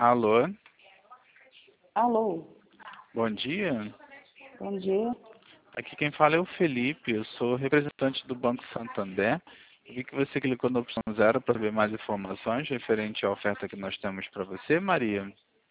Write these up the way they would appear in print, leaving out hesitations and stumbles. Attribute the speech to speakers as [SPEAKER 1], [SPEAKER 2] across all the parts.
[SPEAKER 1] Alô,
[SPEAKER 2] Alô,
[SPEAKER 1] bom dia.
[SPEAKER 2] bom dia.
[SPEAKER 1] Aqui quem fala é o Felipe, eu sou representante do Banco Santander. Vi que você clicou na opção 0 para ver mais informações referente à oferta que nós temos para você, Maria.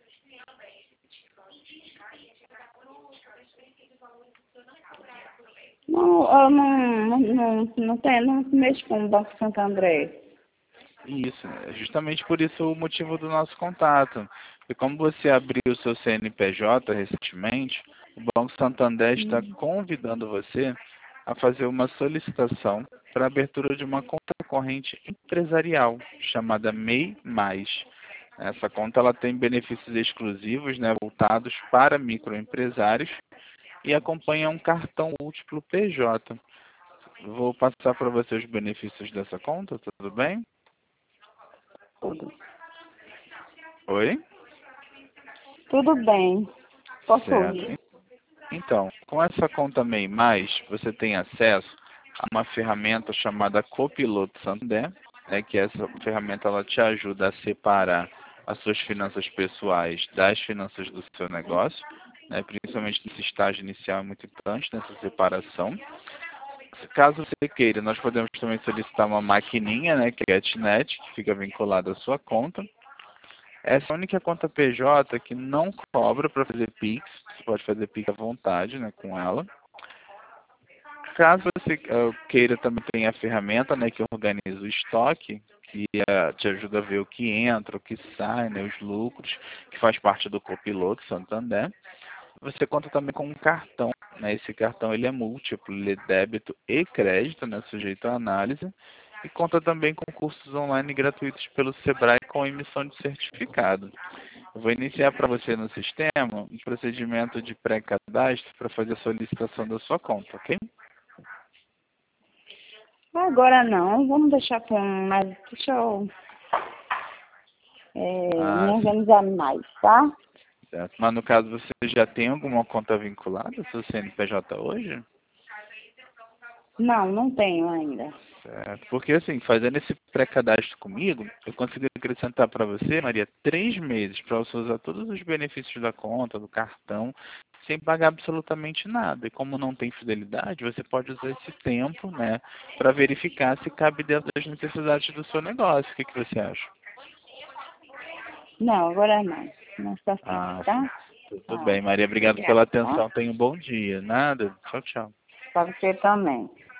[SPEAKER 2] Não, eu não mexo com o Banco Santander.
[SPEAKER 1] Isso, é justamente por isso o motivo do nosso contato. E como você abriu o seu CNPJ recentemente, o Banco Santander está convidando você a fazer uma solicitação para a abertura de uma conta corrente empresarial chamada MEI Mais. Essa conta ela tem benefícios exclusivos, né, voltados para microempresários e acompanha um cartão múltiplo PJ. Vou passar para você os benefícios dessa conta, tudo bem?
[SPEAKER 2] Tudo.
[SPEAKER 1] Oi?
[SPEAKER 2] Tudo bem. Posso
[SPEAKER 1] Certo.
[SPEAKER 2] ouvir?
[SPEAKER 1] Então, com essa conta MEI Mais, você tem acesso a uma ferramenta chamada Copiloto Santander, que essa ferramenta ela te ajuda a separar as suas finanças pessoais das finanças do seu negócio, principalmente nesse estágio inicial é muito importante nessa separação. Caso você queira, nós podemos também solicitar uma maquininha, que é a GetNet, que fica vinculada à sua conta. Essa é a única conta PJ que não cobra para fazer Pix. Você pode fazer Pix à vontade, com ela. Caso você queira, também tem a ferramenta, que organiza o estoque, que te ajuda a ver o que entra, o que sai, os lucros, que faz parte do Copiloto Santander. Você conta também com um cartão, Esse cartão ele é múltiplo, ele é débito e crédito, sujeito à análise. E conta também com cursos online gratuitos pelo Sebrae com emissão de certificado. Eu vou iniciar para você no sistema um procedimento de pré-cadastro para fazer a solicitação da sua conta, ok?
[SPEAKER 2] Agora não, vamos deixar com mais. Deixa eu me
[SPEAKER 1] Ah,
[SPEAKER 2] organizar mais, tá?
[SPEAKER 1] certo. Mas no caso você já tem alguma conta vinculada ao seu CNPJ hoje?
[SPEAKER 2] Não, não tenho ainda.
[SPEAKER 1] Certo. Porque assim, fazendo esse pré-cadastro comigo, eu consigo acrescentar para você, Maria, 3 meses para você usar todos os benefícios da conta, do cartão, sem pagar absolutamente nada. E como não tem fidelidade, você pode usar esse tempo, para verificar se cabe dentro das necessidades do seu negócio. O que você acha?
[SPEAKER 2] Não, agora não. Não está certo,
[SPEAKER 1] Ah,
[SPEAKER 2] tá?
[SPEAKER 1] tudo
[SPEAKER 2] Tá.
[SPEAKER 1] bem, Maria. Obrigado pela
[SPEAKER 2] Obrigada, tá?
[SPEAKER 1] atenção. Tenha um bom dia. Nada. Tchau, tchau.
[SPEAKER 2] Para você também.